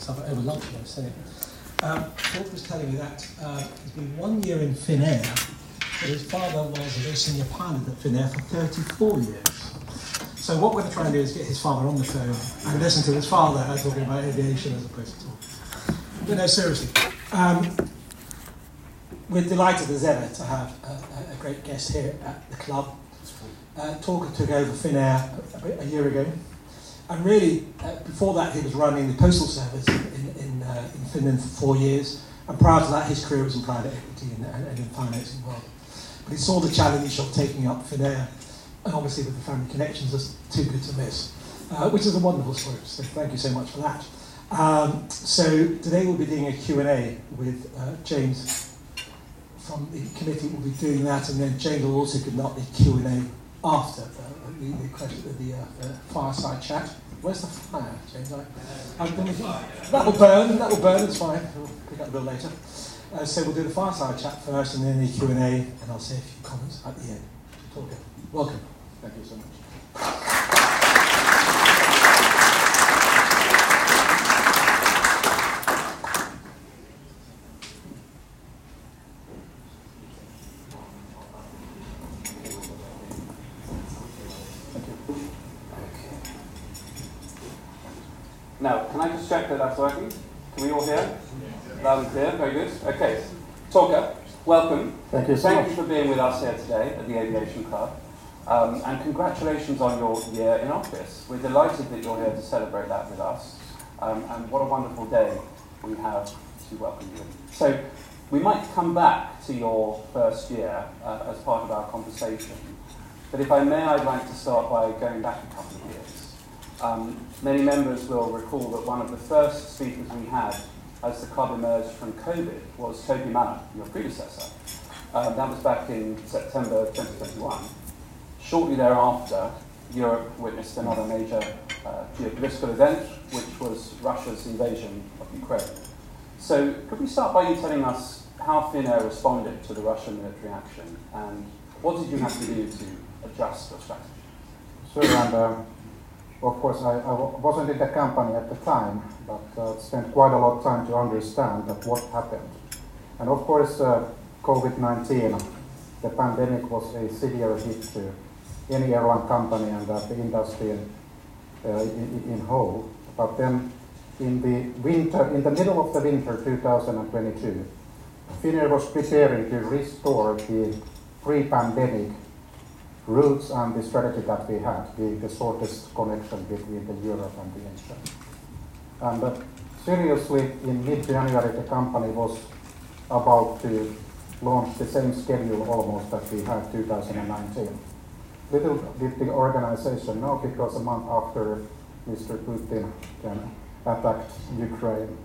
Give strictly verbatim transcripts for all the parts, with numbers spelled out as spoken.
time over lunch when I was saying it. Um, Paul was telling me that uh, he's been one year in Finnair, but his father was a very senior pilot at Finnair for thirty-four years. So what we're going to try and do is get his father on the phone and listen to his father talking about aviation as opposed to talk. But no, seriously. Um, we're delighted as ever to have a, a great guest here at the club. Uh, Torker took over Finnair a, a year ago. And really, uh, before that, he was running the postal service in, in, uh, in Finland for four years. And prior to that, his career was in private equity and, and, and in financing world. But he saw the challenge of taking up Finnair, and obviously with the family connections, that's too good to miss, uh, which is a wonderful story. So thank you so much for that. Um, so today we'll be doing a Q and A with uh, James from the committee. We'll be doing that, and then James will also conduct the Q and A after uh, the, the, question, the uh, uh, fireside chat. Where's the fire, James? I, I'm gonna, that will burn, that will burn, it's fine. We'll pick up a bit later. Uh, so we'll do the fireside chat first, and then the Q and A, and I'll say a few comments at the end. Okay. Welcome. Thank you so much. Now, can I just check that that's working? Can we all hear? Loud and clear, very good. Okay, Torker, welcome. Thank you so Thank much. you for being with us here today at the Aviation Club. Um, and congratulations on your year in office. We're delighted that you're here to celebrate that with us. Um, and what a wonderful day we have to welcome you. So we might come back to your first year uh, as part of our conversation. But if I may, I'd like to start by going back a couple of years. Um, many members will recall that one of the first speakers we had as the club emerged from COVID was Toby Manor, your predecessor. Um, that was back in September twenty twenty-one. Shortly thereafter, Europe witnessed another major uh, geopolitical event, which was Russia's invasion of Ukraine. So could we start by you telling us how Finnair responded to the Russian military action, and what did you have to do to adjust your strategy? Sure, and uh, of course I, I wasn't in the company at the time, but uh, spent quite a lot of time to understand that what happened. And of course, uh, COVID nineteen, the pandemic was a severe hit to any airline company and uh, the industry in, uh, in, in whole. But then in the winter, in the middle of the winter two thousand twenty-two, Finnair was preparing to restore the pre-pandemic routes and the strategy that we had, the, the shortest connection between the Europe and the Asia. And uh, seriously, in mid-January, the company was about to launch the same schedule almost that we had two thousand nineteen. Little did the organization know, because a month after Mister Putin attacked Ukraine.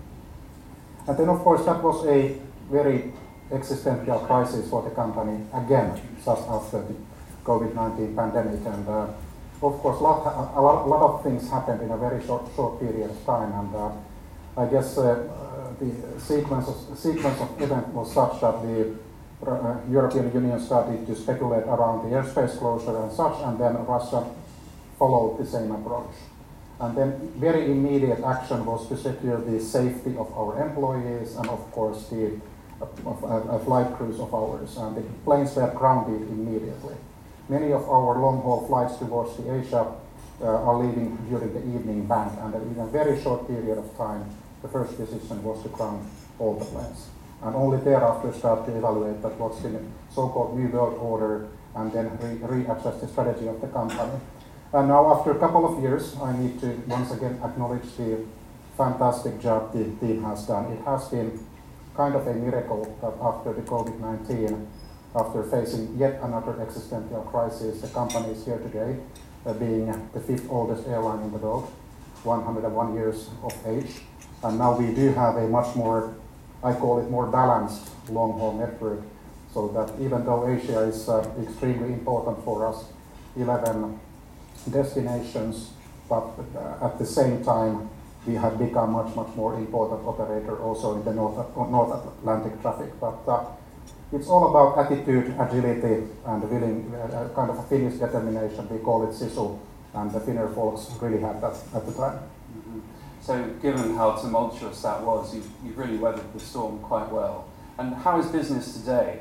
And then, of course, that was a very existential crisis for the company again, just after the COVID nineteen pandemic. And uh, of course, lot, a, lot, a lot of things happened in a very short, short period of time. And uh, I guess uh, uh, the sequence of, sequence of events was such that the Uh, European Union started to speculate around the airspace closure and such, and then Russia followed the same approach. And then very immediate action was to secure the safety of our employees and, of course, the uh, uh, flight crews of ours. And the planes were grounded immediately. Many of our long-haul flights towards the Asia uh, are leaving during the evening bank, and in a very short period of time, the first decision was to ground all the planes. And only thereafter start to evaluate that what's the so-called New World Order, and then re- readjust the strategy of the company. And now, after a couple of years, I need to once again acknowledge the fantastic job the team has done. It has been kind of a miracle that after the COVID nineteen, after facing yet another existential crisis, the company is here today, uh, being the fifth oldest airline in the world, one hundred one years of age. And now we do have a much more, I call it more balanced long-haul network, so that even though Asia is uh, extremely important for us, eleven destinations, but uh, at the same time, we have become much, much more important operator also in the North, North Atlantic traffic. But uh, it's all about attitude, agility, and willing, uh, kind of a Finnish determination. We call it sisu, and the Finnair folks really had that at the time. Mm-hmm. So given how tumultuous that was, you've, you've really weathered the storm quite well. And how is business today?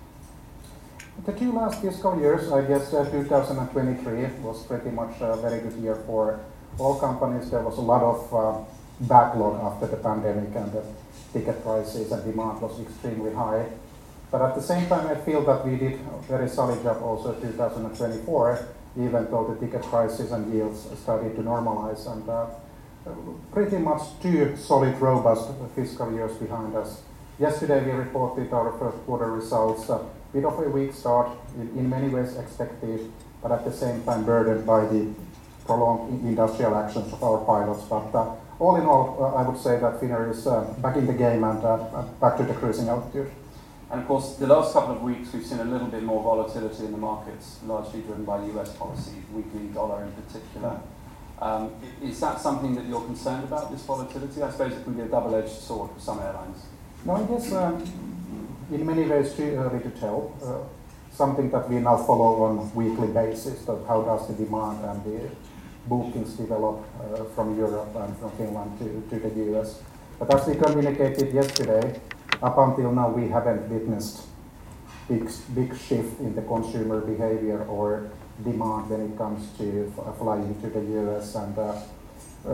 The two last fiscal years, I guess uh, two thousand twenty-three was pretty much a very good year for all companies. There was a lot of uh, backlog after the pandemic, and the ticket prices and demand was extremely high. But at the same time, I feel that we did a very solid job also two thousand twenty-four, even though the ticket prices and yields started to normalize. And uh, pretty much two solid, robust fiscal years behind us. Yesterday we reported our first quarter results. A bit of a weak start, in, in many ways expected, but at the same time burdened by the prolonged industrial actions of our pilots. But uh, all in all, uh, I would say that Finnair is uh, back in the game and uh, back to the cruising altitude. And of course, the last couple of weeks we've seen a little bit more volatility in the markets, largely driven by U S policy, weekly dollar in particular. Um, is that something that you're concerned about, this volatility? I suppose it can be a double-edged sword for some airlines. No, I guess um, in many ways too early to tell. Uh, something that we now follow on weekly basis, of how does the demand and the bookings develop uh, from Europe and from Finland to, to the U S. But as we communicated yesterday, up until now we haven't witnessed big, big shift in the consumer behavior or demand when it comes to flying to the U S, and uh, uh,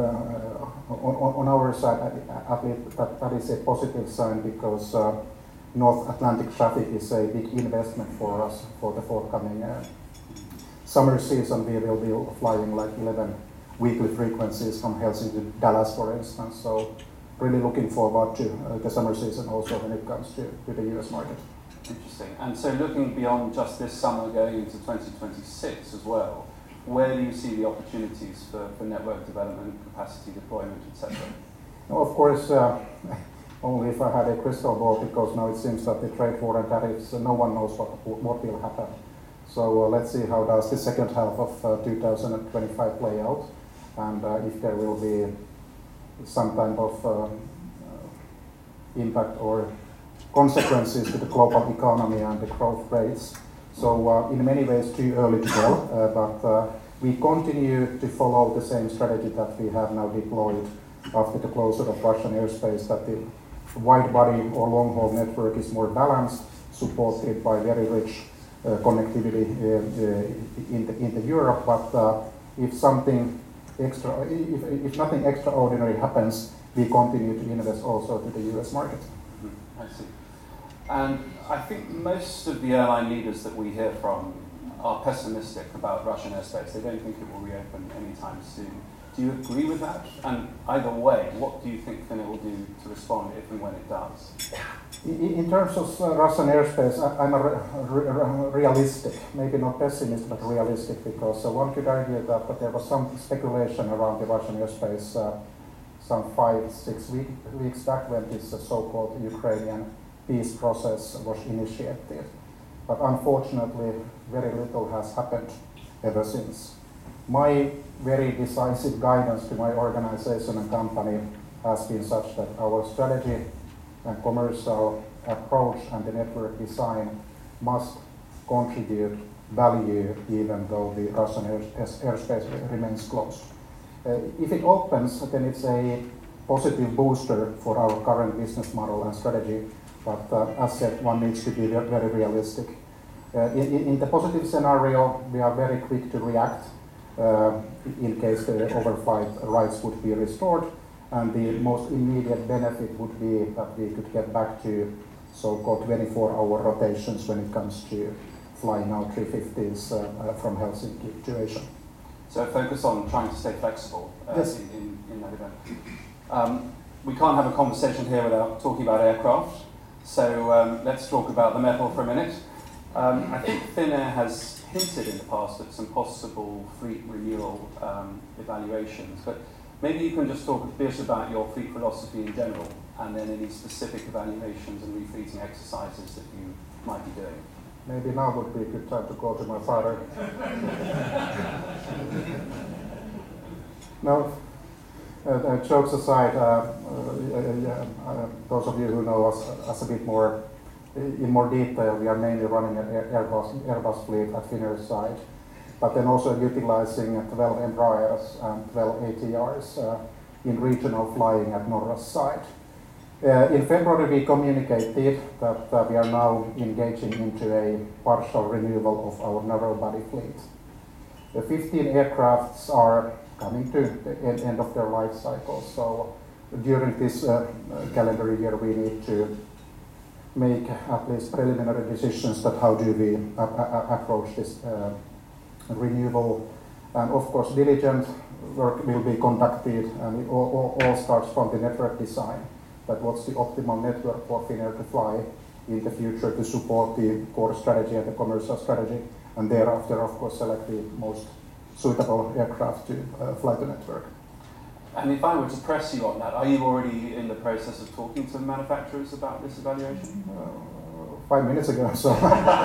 on, on our side, at least that, that is a positive sign, because uh, North Atlantic traffic is a big investment for us for the forthcoming uh, summer season. We will be flying like eleven weekly frequencies from Helsinki to Dallas, for instance. So really looking forward to uh, the summer season also when it comes to, to the U S market. Interesting. And so looking beyond just this summer, going into twenty twenty-six as well, where do you see the opportunities for, for network development, capacity deployment, et cetera? No, of course, uh, only if I had a crystal ball, because now it seems that the trade war and tariffs, uh, no one knows what, what will happen. So uh, let's see how does the second half of uh, two thousand twenty-five play out, and uh, if there will be some kind of uh, uh, impact or consequences to the global economy and the growth rates. So uh, in many ways too early to tell, uh, but uh, we continue to follow the same strategy that we have now deployed after the closure of Russian airspace, that the wide body or long haul network is more balanced, supported by very rich uh, connectivity uh, uh, in, the, in the Europe. But uh, if something extra, if, if nothing extraordinary happens, we continue to invest also to the U S market. Mm-hmm. I see. And I think most of the airline leaders that we hear from are pessimistic about Russian airspace. They don't think it will reopen anytime soon. Do you agree with that? And either way, what do you think Finnair will do to respond if and when it does? In terms of uh, Russian airspace, I, I'm a re re realistic, maybe not pessimist, but realistic, because uh, one could argue that, that there was some speculation around the Russian airspace uh, some five, six week, weeks back when this uh, so-called Ukrainian peace process was initiated. But unfortunately, very little has happened ever since. My very decisive guidance to my organization and company has been such that our strategy and commercial approach and the network design must contribute value even though the Russian air, airspace remains closed. Uh, if it opens, then it's a positive booster for our current business model and strategy. But uh, as said, one needs to be very realistic. Uh, in, in the positive scenario, we are very quick to react uh, in case the overflight rights would be restored. And the most immediate benefit would be that we could get back to so-called twenty-four hour rotations when it comes to flying now three fifties uh, uh, from Helsinki to Asia. So focus on trying to stay flexible uh, yes. in, in, in that event. Um, we can't have a conversation here without talking about aircraft. So um, let's talk about the metal for a minute. Um, I think Finnair has hinted in the past at some possible fleet renewal um, evaluations, but maybe you can just talk a bit about your fleet philosophy in general, and then any specific evaluations and refleeting exercises that you might be doing. Maybe now would be a good time to go to my father. No. Uh, uh, jokes aside, uh, uh, uh, those of you who know us, us a bit more in more detail, we are mainly running an Airbus, Airbus fleet at Finnair's side, but then also utilizing twelve Embraers and twelve A T Rs. Uh, in regional flying at Norra's side. Uh, in February, we communicated that uh, we are now engaging into a partial renewal of our narrow-body fleet. The fifteen aircrafts are coming to the end, end of their life cycle, so during this uh, calendar year, we need to make at least preliminary decisions that how do we a a approach this uh, renewal. And of course, diligent work will be conducted, and it all, all, all starts from the network design. That what's the optimal network for Finnair to fly in the future to support the core strategy and the commercial strategy, and thereafter, of course, select the most suitable aircraft to uh, fly the network. And if I were to press you on that, are you already in the process of talking to manufacturers about this evaluation? Uh, five minutes ago, so.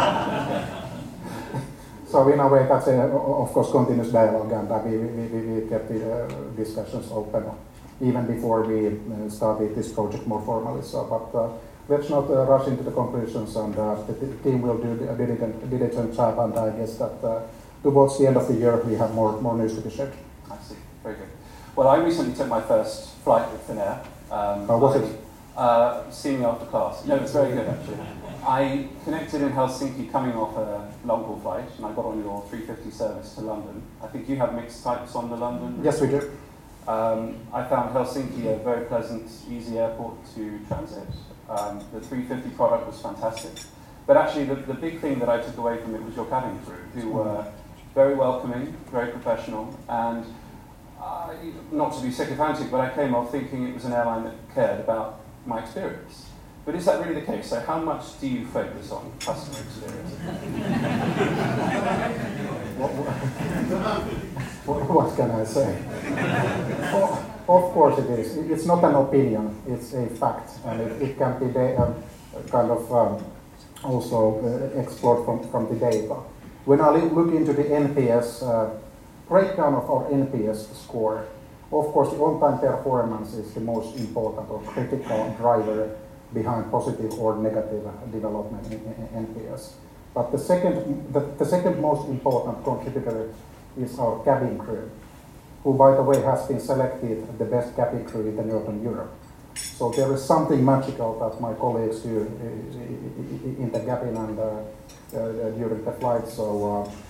So in a way, that's a, of course, continuous dialogue, and uh, we, we, we, we kept the uh, discussions open even before we uh, started this project more formally. So, but uh, let's not uh, rush into the conclusions, and uh, the, the team will do a diligent, diligent job, and I guess that uh, towards the end of the year, we have more, more news to be shared. I see, very good. Well, I recently took my first flight with Finnair. Um, How was it? Uh, seeing after class. No, it's very good, actually. I connected in Helsinki coming off a long-haul flight, and I got on your three fifty service to London. I think you have mixed types on the London. Yes, we do. Um, I found Helsinki a very pleasant, easy airport to transit. Um, the three fifty product was fantastic. But actually, the, the big thing that I took away from it was your cabin crew, who were very welcoming, very professional, and uh, not to be sycophantic, but I came off thinking it was an airline that cared about my experience. But is that really the case? So how much do you focus on customer experience? what, what, what can I say? of, of course it is. It's not an opinion, it's a fact. And it, it can be da- um, kind of um, also uh, explored from, from the data. When I look into the N P S, uh, breakdown of our N P S score, of course the on-time performance is the most important or critical driver behind positive or negative development in, in N P S. But the second, the, the second most important contributor is our cabin crew, who, by the way, has been selected the best cabin crew in the Northern Europe. So there is something magical that my colleagues do in the cabin and uh, uh, during the flight. So uh,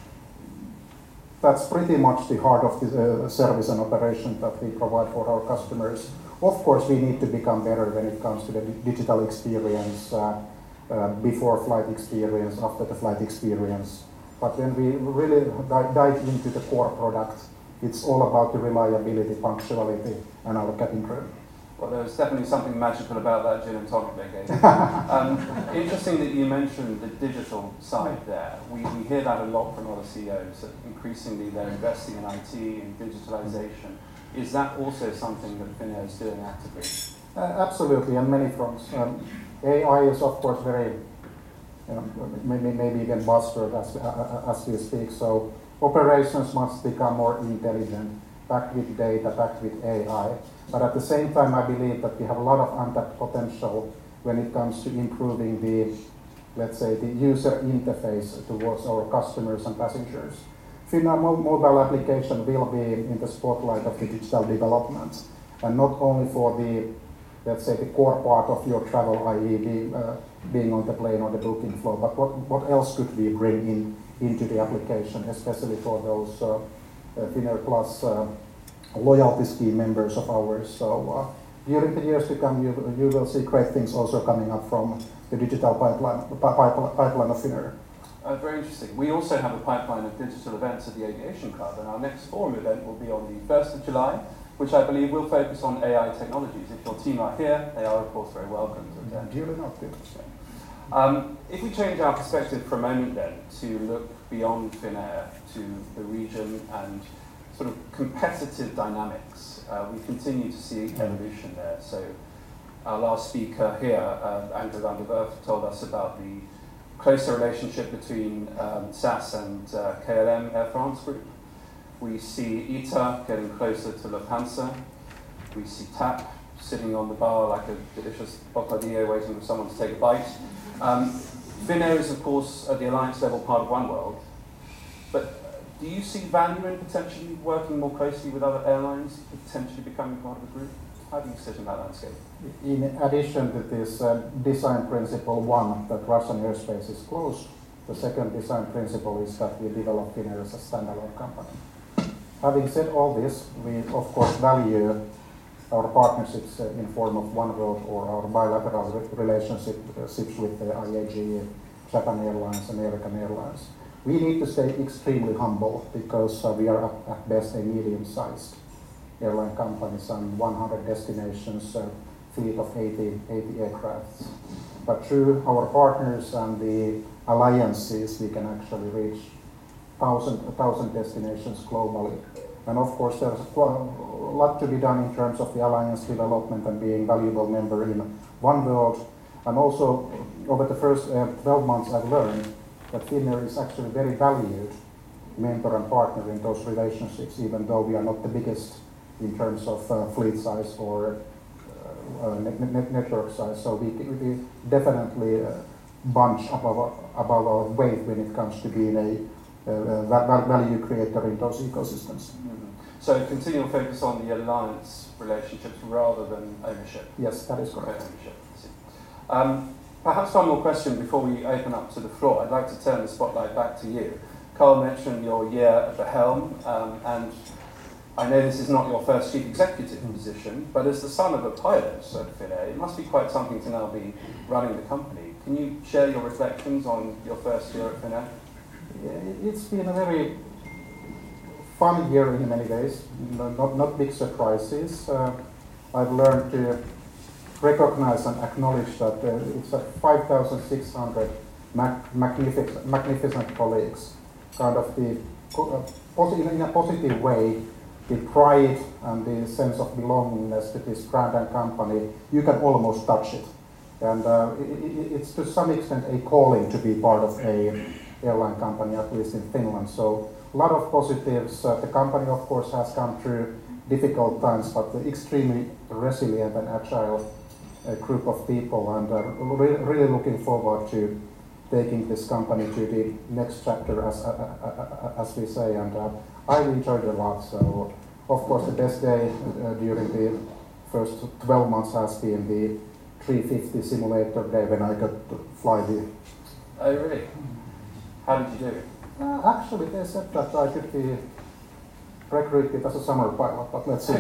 that's pretty much the heart of the uh, service and operation that we provide for our customers. Of course, we need to become better when it comes to the digital experience, uh, uh, before flight experience, after the flight experience. But when we really dive, dive into the core product, it's all about the reliability, punctuality, and our cabin crew. Well, there's definitely something magical about that gin and tonic they gave. um, interesting that you mentioned the digital side there. We, we hear that a lot from other C E Os, that increasingly they're investing in I T and digitalization. Is that also something that Finnair is doing actively? Uh, absolutely, on many fronts. Um, A I is, of course, very, you know, maybe, maybe even buzzword as, uh, as we speak. So operations must become more intelligent, backed with data, backed with A I. But at the same time, I believe that we have a lot of untapped potential when it comes to improving the, let's say, the user interface towards our customers and passengers. Finnair mobile application will be in the spotlight of the digital development, and not only for the, let's say, the core part of your travel, that is being, uh, being on the plane or the booking flow, but what, what else could we bring in into the application, especially for those uh, uh, Finnair Plus uh, loyalty scheme members of ours. So uh, during the years to come, you, you will see great things also coming up from the digital pipeline, pipeline, pipeline of Finnair. Uh, very interesting. We also have a pipeline of digital events at the Aviation Club, and our next forum event will be on the first of July, which I believe will focus on A I technologies. If your team are here, they are, of course, very welcome to attend. Duly noted. Um, if we change our perspective for a moment then to look beyond Finnair to the region and sort of competitive dynamics, uh, we continue to see evolution there. So our last speaker here, uh, Andrew van der Werf, told us about the closer relationship between um, S A S and uh, K L M Air France Group. We see I T A getting closer to Lufthansa. We see T A P sitting on the bar like a delicious bocadillo waiting for someone to take a bite. Um, Finnair is, of course, at the alliance level part of OneWorld. But do you see value in potentially working more closely with other airlines, potentially becoming part of the group? How do you sit in that landscape? In addition to this uh, design principle one, that Russian airspace is closed, the second design principle is that we develop Finnair as a standalone company. Having said all this, we of course value our partnerships uh, in form of oneworld or our bilateral re relationships with the I A G, Japan Airlines, American Airlines. We need to stay extremely humble because uh, we are at, at best a medium-sized airline companies and one hundred destinations, uh, fleet of eighty, eighty aircrafts. But through our partners and the alliances, we can actually reach thousand, a thousand destinations globally. And of course, there's a lot to be done in terms of the alliance development and being a valuable member in oneworld. And also, over the first uh, twelve months, I've learned that Finnair is actually very valued member and partner in those relationships, even though we are not the biggest in terms of uh, fleet size or uh, uh, net net network size. So we, we definitely uh, bunch above, above our weight when it comes to being a uh, value creator in those ecosystems. Mm-hmm. So continual focus on the alliance relationships rather than ownership. Yes, that is correct. Ownership. Um, perhaps one more question before we open up to the floor. I'd like to turn the spotlight back to you. Carl mentioned your year at the helm, um, and I know this is not your first chief executive position, but as the son of a pilot at Finnair, it must be quite something to now be running the company. Can you share your reflections on your first year at Finnair? It's been a very fun year in many ways, not, not big surprises. Uh, I've learned to recognize and acknowledge that uh, it's a five thousand six hundred mag magnificent, magnificent colleagues, kind of the, uh, in a positive way, the pride and the sense of belongingness to this brand and company, you can almost touch it. And uh, it, it's to some extent a calling to be part of a airline company, at least in Finland. So a lot of positives. Uh, the company, of course, has come through difficult times, but extremely resilient and agile uh, group of people, and uh, re really looking forward to taking this company to the next chapter, as uh, uh, as we say. And uh, I've enjoyed it a lot. So, of course, the best day uh, during the first twelve months has been the three fifty simulator day when I got to fly the. Oh, really? How did you do? Uh, actually, they said that I could be recruited as a summer pilot, but let's see.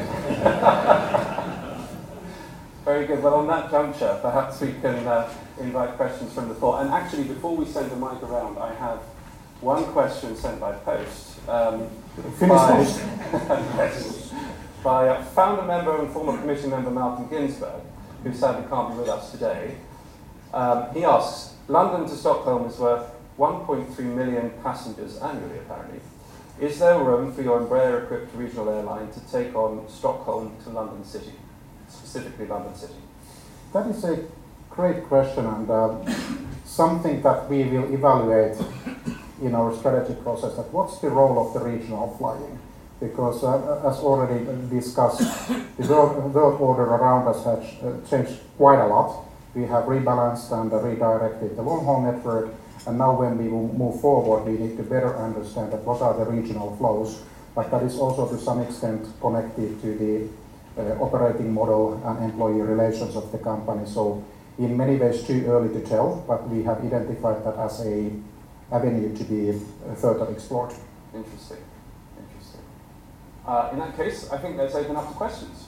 Very good. Well, on that juncture, perhaps we can uh, invite questions from the floor. And actually, before we send the mic around, I have one question sent by post. Um, by, yes, by a founder member and former commission member Malcolm Ginsberg, who sadly can't be with us today. Um, he asks, London to Stockholm is worth one point three million passengers annually, apparently. Is there room for your Embraer-equipped regional airline to take on Stockholm to London City, specifically London City? That is a great question, and uh, something that we will evaluate in our strategy process, that what's the role of the regional flying? Because uh, as already discussed, the world, world order around us has uh, changed quite a lot. We have rebalanced and uh, redirected the long-haul network, and now when we move forward, we need to better understand that what are the regional flows, but that is also to some extent connected to the uh, operating model and employee relations of the company. So in many ways too early to tell, but we have identified that as a avenue to be uh, further explored. Interesting, interesting. Uh, in that case, I think let's open up to questions.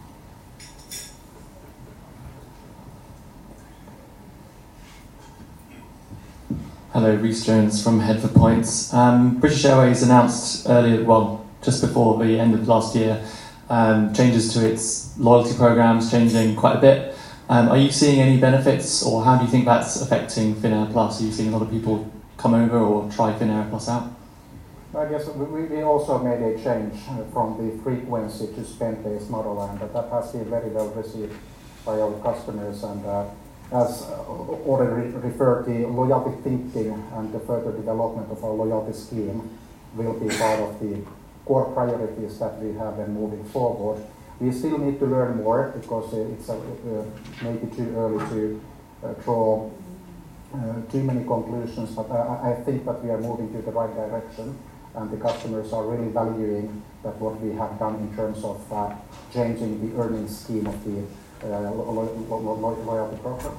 Hello, Rhys Jones from Head for Points. Um, British Airways announced earlier, well, just before the end of last year, um, changes to its loyalty programs, changing quite a bit. Um, are you seeing any benefits, or how do you think that's affecting Finnair Plus? Are you seeing a lot of people come over or try Finnair Plus out? I guess we, we also made a change from the frequency to spend-based model, and that has been very well received by our customers. And uh, as already referred, the loyalty thinking and the further development of our loyalty scheme will be part of the core priorities that we have when moving forward. We still need to learn more because it's uh, uh, maybe too early to uh, draw uh, too many conclusions, but I, I think that we are moving to the right direction. and the customers are really valuing that what we have done in terms of uh, changing the earnings scheme of the uh, lo lo lo loyalty program.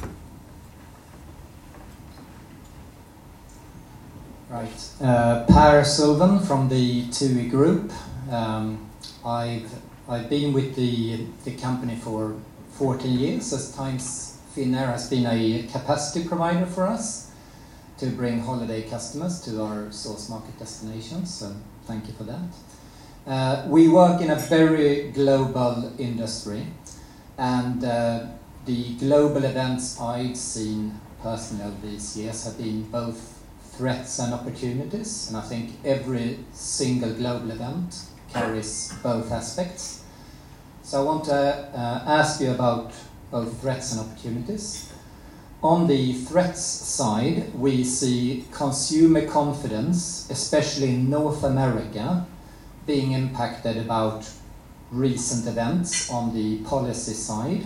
Right. Uh, Per Sylvan from the T U I Group. Um, I've I've been with the the company for fourteen years. As times, Finnair has been a capacity provider for us to bring holiday customers to our source market destinations. So thank you for that. Uh, we work in a very global industry, and uh, the global events I've seen personally over these years have been both threats and opportunities, and I think every single global event carries both aspects. So I want to uh, ask you about both threats and opportunities. On the threats side, we see consumer confidence, especially in North America, being impacted about recent events on the policy side.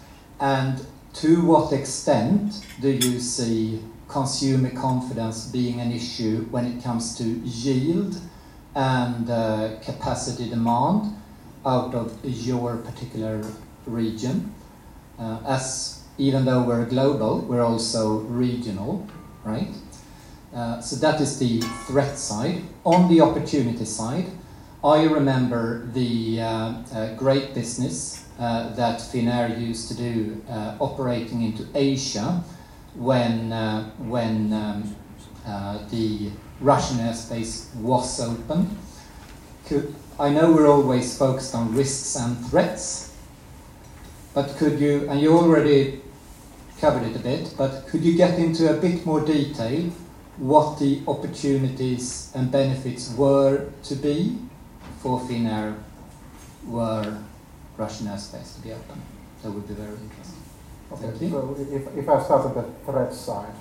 And to what extent do you see consumer confidence being an issue when it comes to yield and uh, capacity demand out of your particular region? Uh, as even though we're global, we're also regional, right? Uh, so that is the threat side. On the opportunity side, I remember the uh, uh, great business uh, that Finnair used to do uh, operating into Asia when, uh, when um, uh, the Russian airspace was open. Could, I know we're always focused on risks and threats, but could you, and you already covered it a bit, but could you get into a bit more detail what the opportunities and benefits were to be for Finnair were Russian airspace to be open? That would be very interesting. Okay, so if, if I start with the threat side,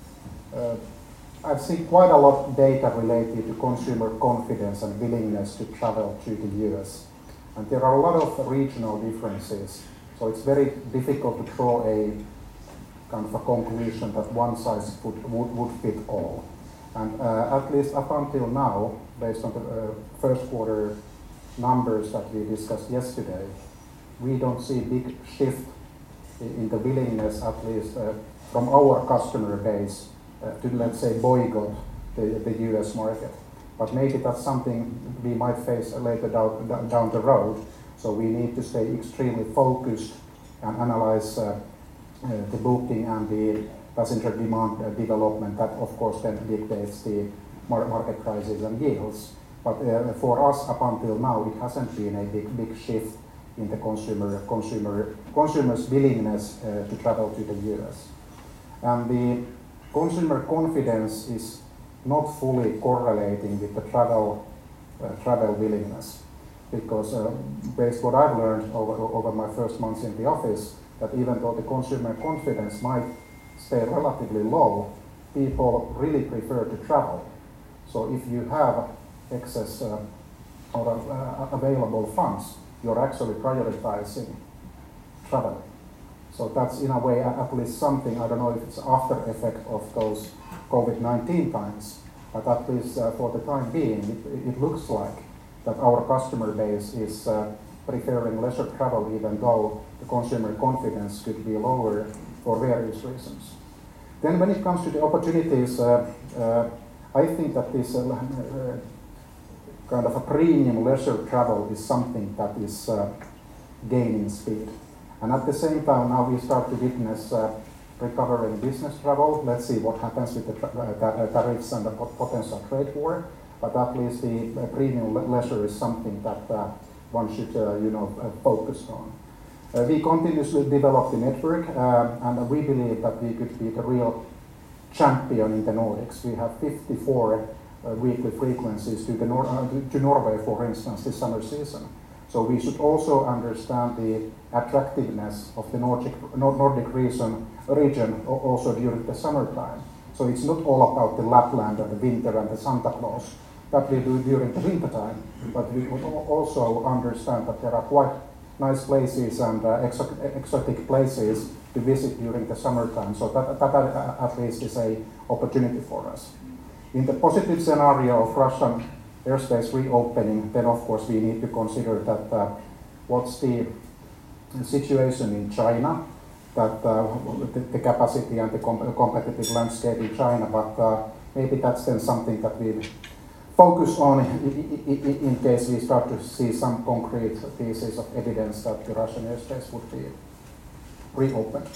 uh, I've seen quite a lot of data related to consumer confidence and willingness to travel to the U S. And there are a lot of regional differences, so it's very difficult to draw a kind of a conclusion that one size would, would, would fit all. And uh, at least up until now, based on the uh, first quarter numbers that we discussed yesterday, we don't see a big shift in the willingness, at least uh, from our customer base, uh, to, let's say, boycott the, the U S market. But maybe that's something we might face later down, down the road, so we need to stay extremely focused and analyze uh, uh, the booking and the passenger demand uh, development. That, of course, then dictates the mar market prices and yields. But uh, for us, up until now, it hasn't been a big, big shift in the consumer, consumer, consumer's willingness uh, to travel to the U S. And the consumer confidence is not fully correlating with the travel, uh, travel willingness. Because uh, based on what I've learned over, over my first months in the office, that even though the consumer confidence might stay relatively low, people really prefer to travel. So if you have excess uh, or uh, available funds, you're actually prioritizing travel. So that's in a way at least something. I don't know if it's after effect of those COVID nineteen times, but at least uh, for the time being, it, it looks like that our customer base is uh, preferring leisure travel, even though the consumer confidence could be lower for various reasons. Then when it comes to the opportunities, uh, uh, I think that this uh, uh, kind of a premium leisure travel is something that is uh, gaining speed. And at the same time, now we start to witness uh, recovering business travel. Let's see what happens with the tra uh, tariffs and the potential trade war. But at least the uh, premium le leisure is something that uh, one should, uh, you know, uh, focus on. Uh, we continuously develop the network, uh, and we believe that we could be the real champion in the Nordics. We have fifty-four uh, weekly frequencies to, the Nor uh, to Norway, for instance, this summer season. So we should also understand the attractiveness of the Nordic, Nordic region, region also during the summertime. So it's not all about the Lapland and the winter and the Santa Claus that we do during the wintertime, but we would also understand that there are quite nice places and uh, exotic, exotic places to visit during the summertime. So that, that uh, at least is an opportunity for us. In the positive scenario of Russian airspace reopening, then of course we need to consider that uh, what's the situation in China, that uh, the, the capacity and the com competitive landscape in China, but uh, maybe that's then something that we focus on in, in case we start to see some concrete pieces of evidence that the Russian airspace would be reopened.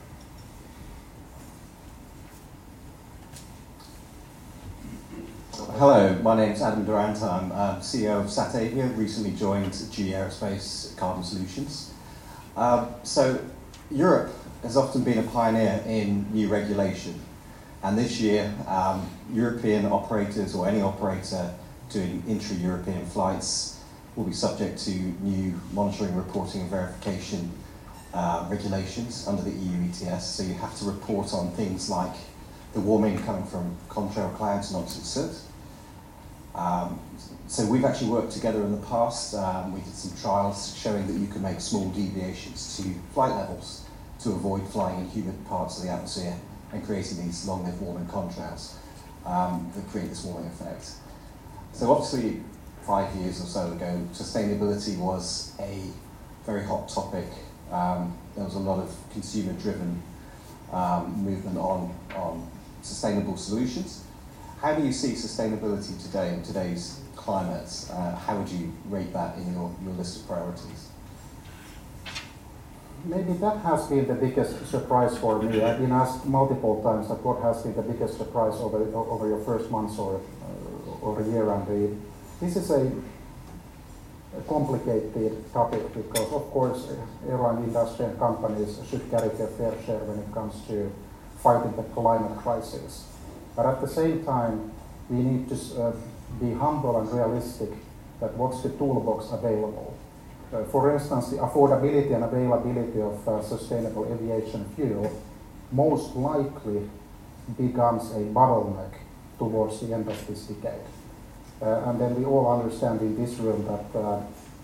Hello, my name's Adam Durant. I'm um, C E O of Satavia, recently joined G E Aerospace Carbon Solutions. Uh, so Europe has often been a pioneer in new regulation, and this year um, European operators or any operator doing intra-European flights will be subject to new monitoring, reporting and verification uh, regulations under the E U E T S. So you have to report on things like the warming coming from contrail clouds and oxide soot. Um, so we've actually worked together in the past. Um, we did some trials showing that you can make small deviations to flight levels to avoid flying in humid parts of the atmosphere and creating these long-lived warming contrails um, that create this warming effect. So obviously, five years or so ago, sustainability was a very hot topic. Um, there was a lot of consumer-driven um, movement on, on sustainable solutions. How do you see sustainability today in today's climate? Uh, how would you rate that in your, your list of priorities? Maybe that has been the biggest surprise for me. I've been asked multiple times that what has been the biggest surprise over, over your first months or, uh, or a year. And the, this is a, a complicated topic because, of course, airline industry and companies should carry their fair share when it comes to fighting the climate crisis. But at the same time, we need to uh, be humble and realistic that what's the toolbox available. Uh, for instance, the affordability and availability of uh, sustainable aviation fuel most likely becomes a bottleneck towards the end of this decade. Uh, and then we all understand in this room that uh,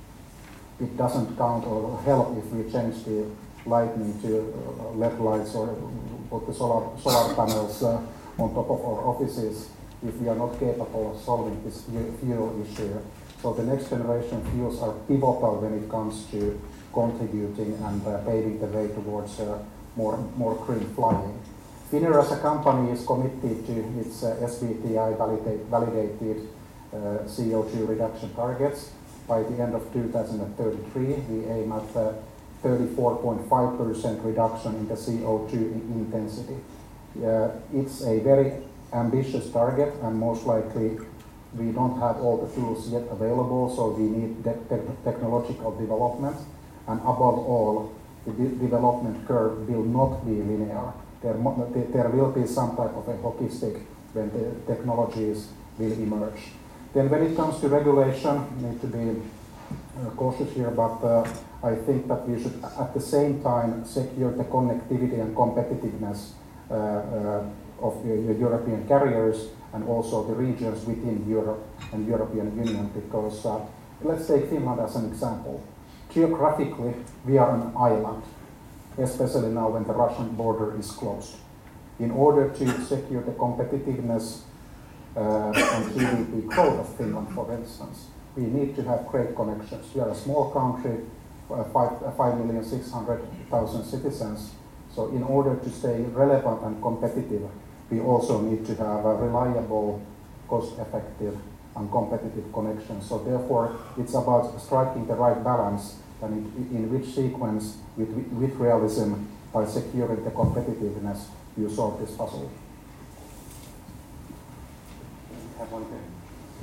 it doesn't count or help if we change the lighting to uh, L E D lights or put the solar, solar panels uh, on top of our offices if we are not capable of solving this fuel issue. So the next generation fuels are pivotal when it comes to contributing and uh, paving the way towards uh, more, more green flying. Finnair as a company is committed to its uh, S B T I validate, validated uh, C O two reduction targets. By the end of two thousand thirty-three, we aim at uh, thirty-four point five percent reduction in the C O two intensity. Uh, it's a very ambitious target, and most likely we don't have all the tools yet available, so we need te te technological development, and above all, the de development curve will not be linear. There, there will be some type of a hockey stick when the technologies will emerge. Then when it comes to regulation, we need to be uh, cautious here, but uh, I think that we should at the same time secure the connectivity and competitiveness Uh, uh, of the, the European carriers and also the regions within Europe and European Union, because uh, let's take Finland as an example. Geographically, we are an island, especially now when the Russian border is closed. In order to secure the competitiveness uh, and G D P growth of Finland, for instance, we need to have great connections. We are a small country, uh, five, uh, five million six hundred thousand citizens. So in order to stay relevant and competitive, we also need to have a reliable, cost-effective and competitive connection. So therefore, it's about striking the right balance and in, in which sequence, with, with realism, by securing the competitiveness, you solve this puzzle. Have one here.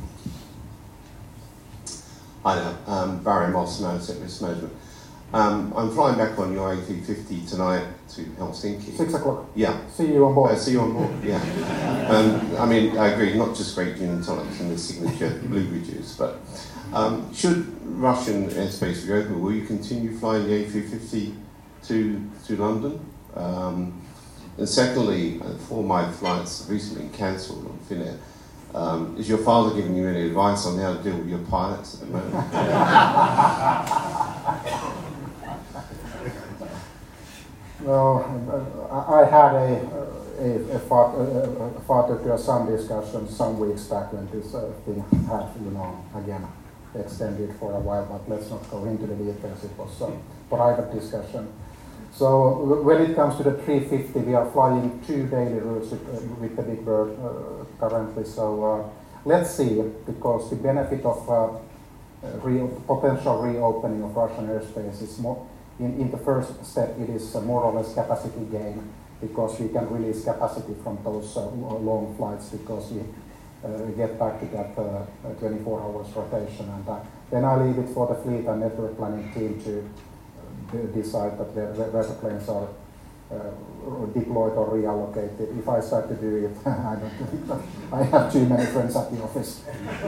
Hi there, um, Barry Moss, Management Risk Management. Um, I'm flying back on your A three fifty tonight to Helsinki. Six o'clock. Yeah. See you on board. Uh, see you on board, yeah. um, I mean, I agree, not just great gin and tonics and the signature blueberry juice, but um, should Russian airspace reopen, will you continue flying the A three fifty to, to London? Um, and secondly, uh, four of my flights have recently been cancelled on Finnair. Um, is your father giving you any advice on how to deal with your pilots at the moment? Well, I had a, a, a, father, a father to a son discussion some weeks back when this uh, thing had, you know, again, extended for a while, but let's not go into the details. It was a private discussion. So when it comes to the three fifty, we are flying two daily routes with, uh, with the Big Bird uh, currently. So uh, let's see, because the benefit of uh, re potential reopening of Russian airspace is more, in, in the first step, it is uh, more or less capacity gain, because we can release capacity from those uh, long flights, because we uh, get back to that uh, twenty-four hours rotation. And uh, then I leave it for the fleet and network planning team to decide that where, where the planes are uh, deployed or reallocated. If I start to do it, I don't think that I have too many friends at the office.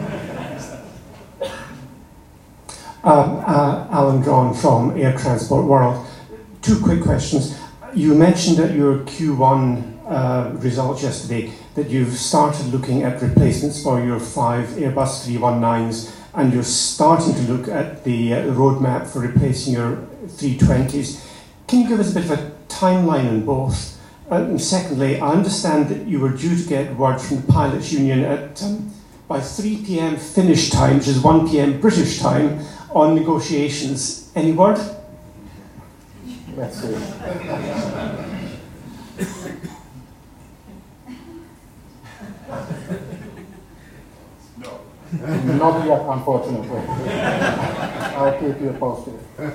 Um, uh, Alan Drawn from Air Transport World. Two quick questions. You mentioned at your Q one uh, results yesterday that you've started looking at replacements for your five Airbus three nineteens, and you're starting to look at the uh, roadmap for replacing your three twenties. Can you give us a bit of a timeline on both? Uh, and secondly, I understand that you were due to get word from the Pilots Union at um, by three p m Finnish time, which is one p m British time, on negotiations. Any word? Let's see. No. Not yet, unfortunately. I'll keep you posted.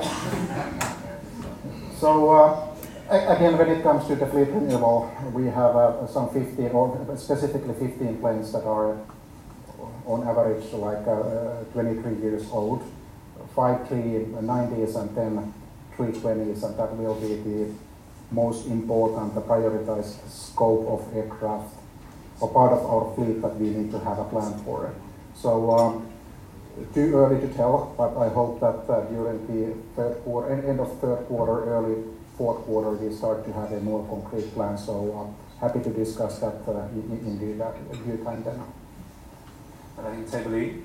So, uh, again, when it comes to the fleet renewal, we have uh, some fifteen, or specifically fifteen planes that are on average like uh, twenty-three years old, five three nineties and ten three twenties, and that will be the most important, the prioritized scope of aircraft, or part of our fleet that we need to have a plan for. So, um, too early to tell, but I hope that uh, during the third quarter, end of third quarter, early fourth quarter, we start to have a more concrete plan. So I'm happy to discuss that uh, in, in due, that, due time then. And I think Table Lee.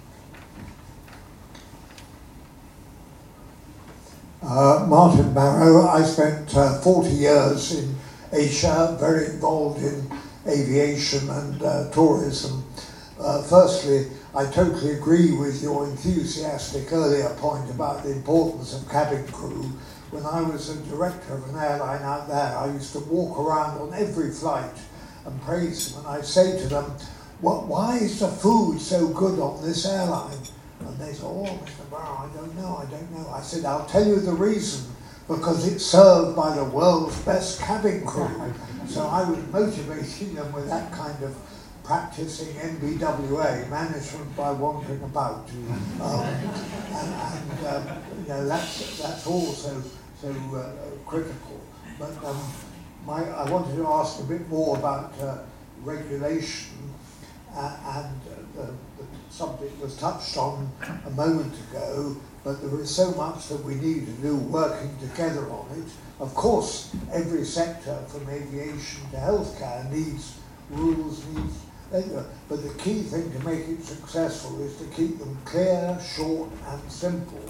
Uh, Martin Barrow. I spent uh, forty years in Asia, very involved in aviation and uh, tourism. Uh, firstly, I totally agree with your enthusiastic earlier point about the importance of cabin crew. When I was a director of an airline out there, I used to walk around on every flight and praise them, and I'd say to them, what, why is the food so good on this airline? And they said, oh, Mister Barrow, I don't know, I don't know. I said, I'll tell you the reason, because it's served by the world's best cabin crew. So I was motivating them with that kind of practicing M B W A, management by wandering about. Um, and and um, you know, that's, that's also so uh, critical. But um, my, I wanted to ask a bit more about uh, regulation, uh, and uh, the, the subject was touched on a moment ago, but there is so much that we need to do working together on it. Of course, every sector from aviation to healthcare needs rules, needs, but the key thing to make it successful is to keep them clear, short and simple.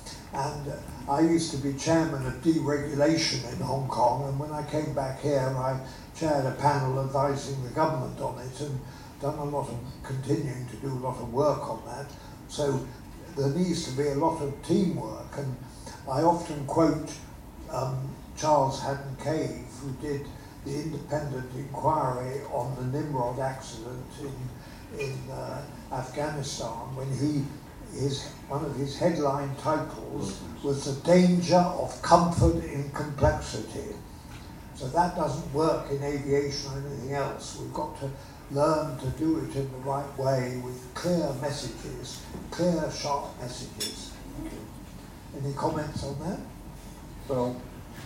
And uh, I used to be chairman of deregulation in Hong Kong, and when I came back here I chaired a panel advising the government on it and done a lot of, continuing to do a lot of work on that. So there needs to be a lot of teamwork, and I often quote um, Charles Haddon Cave, who did the independent inquiry on the Nimrod accident in, in uh, Afghanistan, when he, his, one of his headline titles was The Danger of Comfort in Complexity. So that doesn't work in aviation or anything else. We've got to learn to do it in the right way with clear messages, clear, sharp messages. Any comments on that? So,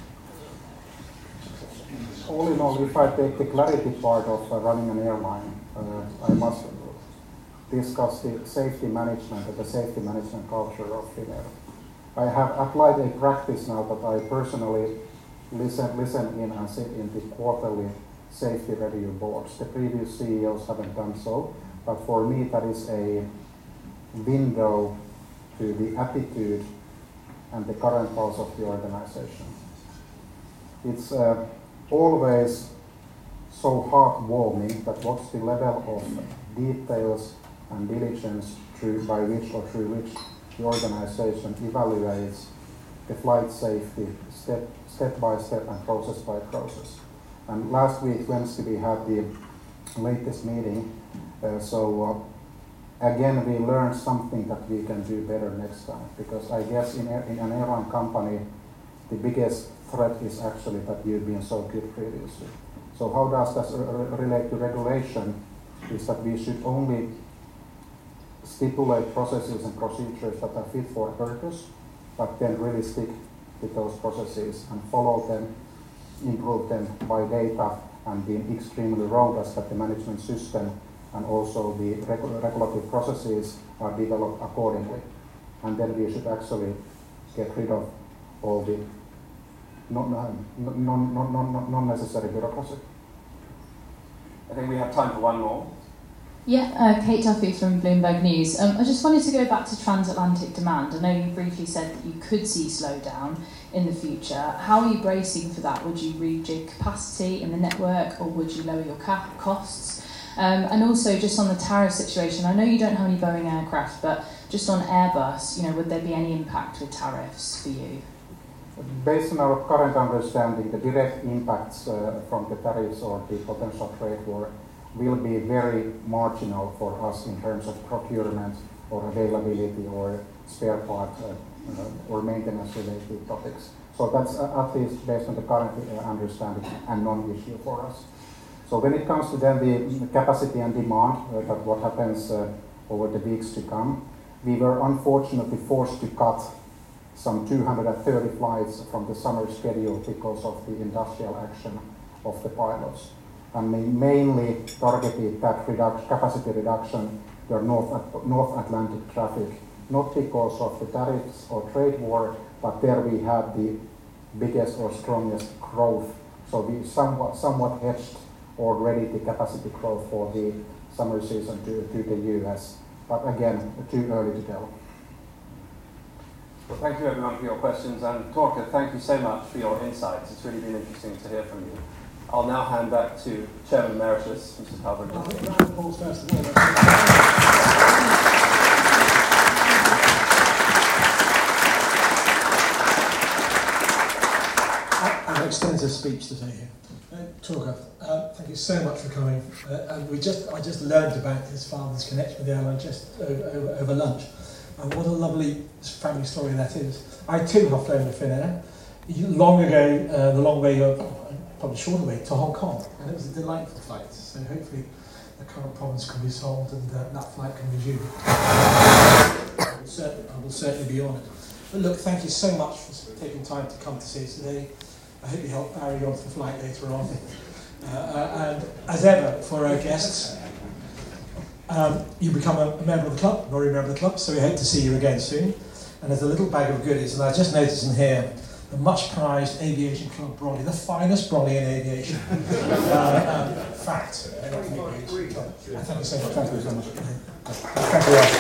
all in all, if I take the clarity part of uh, running an airline, uh, I must discuss the safety management and the safety management culture of Finnair. I have applied a practice now that I personally listen, listen in and sit in the quarterly safety review boards. The previous C E Os haven't done so, but for me that is a window to the attitude and the current pulse of the organization. It's uh, always so heartwarming that what's the level of details and diligence through by which or through which the organization evaluates the flight safety step, step by step and process by process. And last week, Wednesday, we had the latest meeting, uh, so uh, again we learned something that we can do better next time, because I guess in, a, in an airline company the biggest threat is actually that you've been so good previously. So how does that re relate to regulation? Is that we should only stipulate processes and procedures that are fit for purpose, but then really stick with those processes and follow them, improve them by data, and being extremely robust that the management system and also the regu regulatory processes are developed accordingly. And then we should actually get rid of all the non-necessary bureaucracy. I think we have time for one more. Yeah, uh, Kate Duffy from Bloomberg News. Um, I just wanted to go back to transatlantic demand. I know you briefly said that you could see slowdown in the future. How are you bracing for that? Would you rejig capacity in the network, or would you lower your cap costs? Um, and also, just on the tariff situation, I know you don't have any Boeing aircraft, but just on Airbus, you know, would there be any impact with tariffs for you? Based on our current understanding, the direct impacts uh, from the tariffs or the potential trade war will be very marginal for us in terms of procurement or availability or spare part uh, uh, or maintenance related topics. So that's uh, at least based on the current uh, understanding and non-issue for us. So when it comes to then the capacity and demand, uh, that what happens uh, over the weeks to come, we were unfortunately forced to cut some two hundred thirty flights from the summer schedule because of the industrial action of the pilots. And we mainly targeted that reduction, capacity reduction to North, North Atlantic traffic, not because of the tariffs or trade war, but there we had the biggest or strongest growth. So we somewhat, somewhat hedged already the capacity growth for the summer season to, to the U S. But again, too early to tell. Well, thank you everyone for your questions, and Turkka, thank you so much for your insights. It's really been interesting to hear from you. I'll now hand back to Chairman Emeritus, Mister Talbridge. I think round of applause first of all. I have an extensive speech to say here. Uh, Turkka, uh, thank you so much for coming. Uh, and we just, I just learned about his father's connection with the airline just over, over, over lunch. And what a lovely family story that is. I too have flown with Finnair. Long ago, uh, the long way, uh, probably shorter way, to Hong Kong. And it was a delightful flight. So hopefully the current problems can be solved and uh, that flight can resume. I will, certainly, I will certainly be on it. But look, thank you so much for taking time to come to see us today. I hope you help Barry on the flight later on. Uh, uh, and as ever, for our guests, Um, you become a, a member of the club, an honorary member of the club, so we hope to see you again soon. And there's a little bag of goodies, and I just noticed in here the much prized Aviation Club brolly, the finest brolly in aviation. uh, um, fact. Thank you so much. Thank you so much. Thank you.